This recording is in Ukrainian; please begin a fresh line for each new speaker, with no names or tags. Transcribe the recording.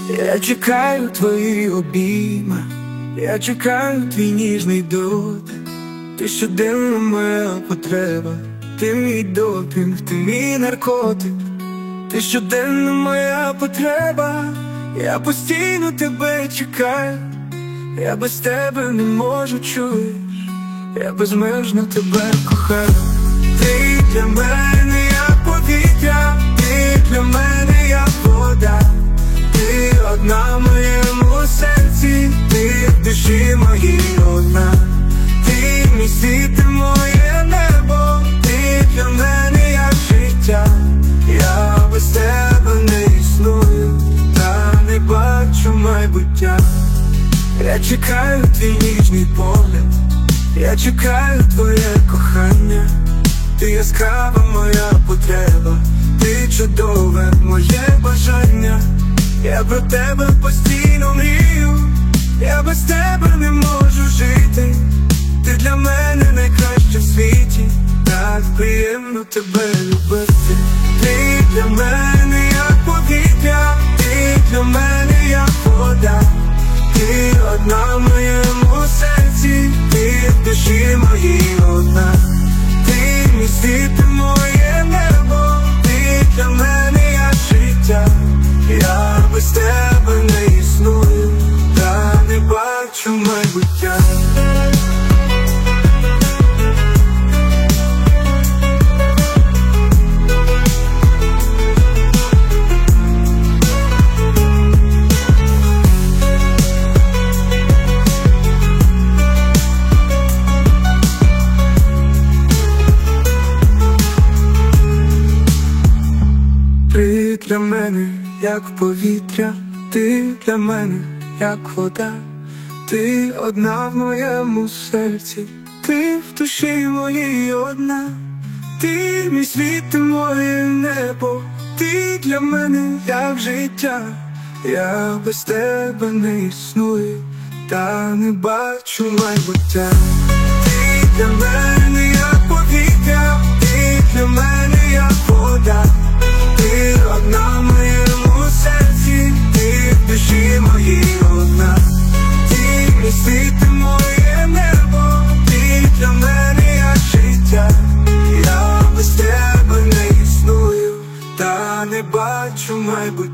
Я чекаю твої обійми, я чекаю твій ніжний дотик. Ти щоденна моя потреба, ти мій допінг, ти мій наркотик. Ти щоденна моя потреба, я постійно тебе чекаю. Я без тебе не можу, чуєш, я безмежно тебе кохаю. Ти для мене як повітря, ти для мене як вода. Ти одна в моєму серці, ти в душі моїй одна. Ти мій світ, ти моє небо, ти для мене як життя. Я без тебе не існую, та не бачу майбуття. Я чекаю твій ніжний погляд, я чекаю твоє кохання. Ти яскрава моя потреба, ти чудове моє бажання. Я про тебе постійно мрію, я без тебе не можу жити. Ти для мене найкраща в світі, так приємно тебе любити. Ти для мене як повітря, ти для мене як вода. Ти одна в моєму серці, ти в душі моїй одна. Ти мій світ, ти моє небо, ти для мене як життя. Я без тебе не існую, та не бачу майбуття. Ти для мене як повітря, ти для мене як вода. Ти одна в моєму серці, ти в душі моїй одна. Ти мій світ, ти моє небо, ти для мене як життя. Я без тебе не існую, та не бачу майбуття. Ти для мене як повітря, ти для мене як вода. Ти одна в моєму серці, ти в душі моїй одна. Ти мій світ, ти моє небо, ти для мене як життя. Я без тебе не існую, та не бачу майбуття.